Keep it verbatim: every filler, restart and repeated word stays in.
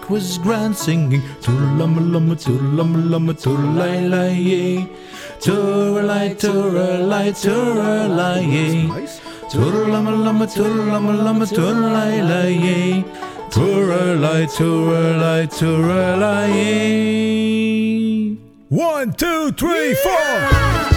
music was grand, singing toodle-lum-lum, toodle-lum-lum, toodle-lay-lay, toodle-lay, toodle-lay, toodle-lay, toodle-lum-lum, toodle-lum-lum, toodle-lay-lay, toodle-lay, toodle-lay, toodle-lay. One, two, three, four.